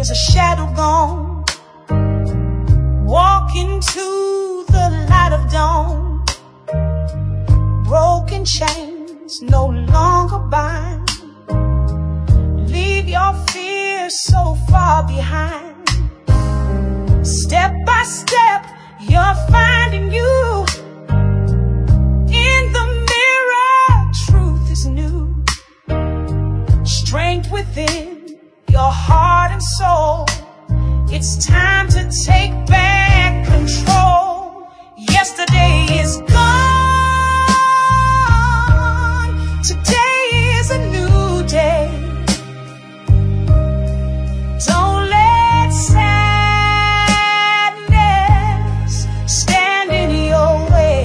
there's a shadow gone. Walk into the light of dawn. Broken chains no longer bind. Leave your fears so far behind. Step by step, you're finding you. In the mirror, truth is new. Strength within your heart and soul. It's time to take back control. Yesterday is gone. Today is a new day. Don't let sadness stand in your way.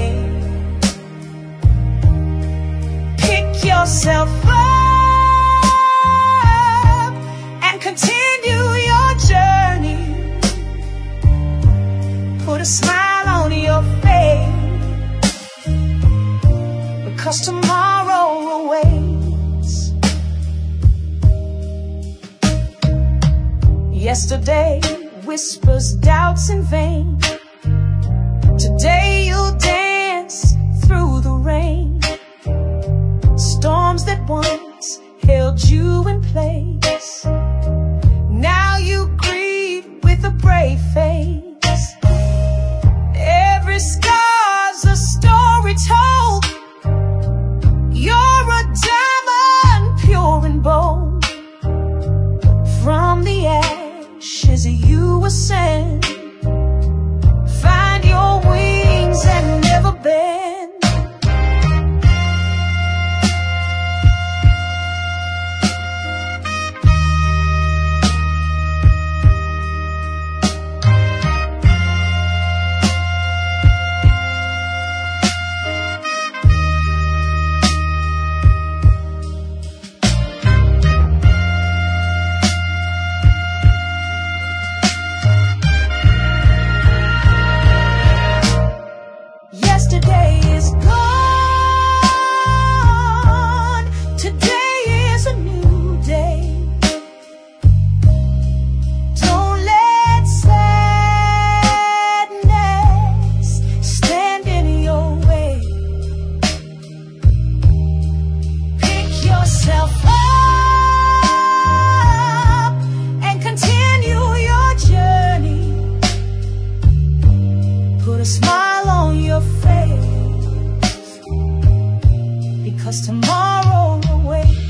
Pick yourself up and continue your journey. Put a smile on your face, because tomorrow awaits. Yesterday whispers doubts in vain. Today you'll dance through the rain. Storms that once held you in place, now you grieve with a brave face. Every scar's a story told. You're a diamond, pure and bold. From the ashes you ascend. Find your wings and never bend. Yesterday is gone. Today is a new day. Don't let sadness stand in your way. Pick yourself up and continue your journey. Put a smile on your face, because tomorrow awaits.